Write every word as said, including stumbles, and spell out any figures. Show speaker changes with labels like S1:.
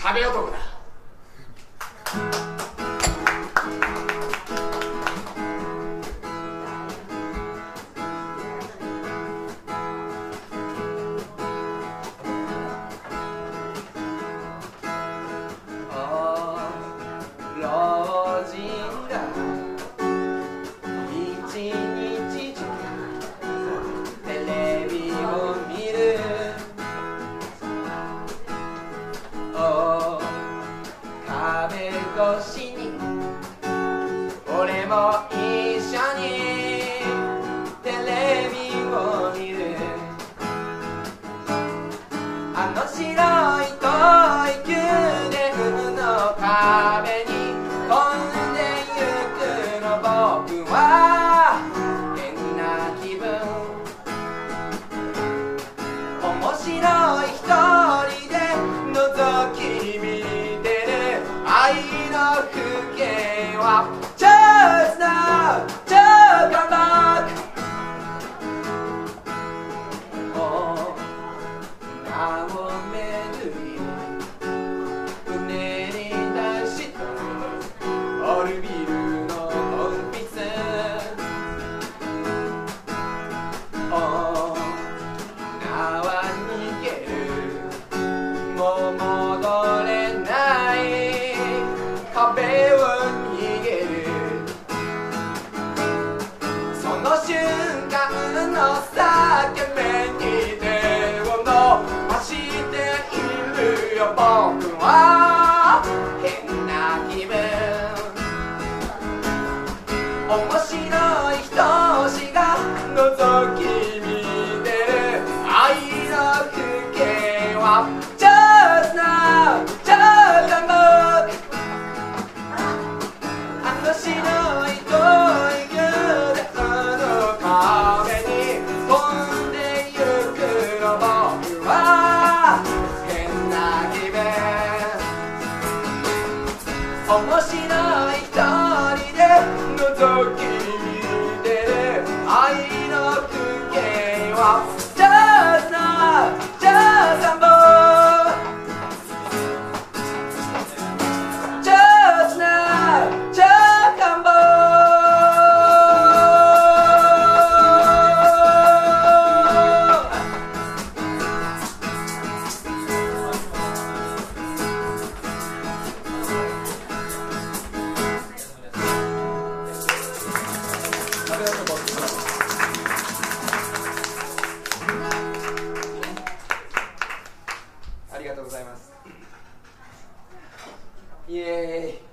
S1: 壁男だ。
S2: 老人が一日中テレビを見る。お壁越しに俺も一緒にテレビを見る。あの白い遠い宮殿の壁に飛んでゆくの僕は変な気分。面白い一人で覗き見てる愛の風景はJust now, just come back。 女を巡り船に出したオルビルの鉛筆。女は逃げる、もう戻れない壁を逃げる。その瞬間の裂け目に手を伸ばしているよ。僕は変な気分。面白い人しが覗き見てる愛の風景はJust now, just a look。 あの白い遠い宮殿の壁に飛んでゆくの僕は変な気分。面白い一人で覗き見てる愛の風景はJust now, just a look。 Just now, just a look。 ありがとうございます。イエーイ。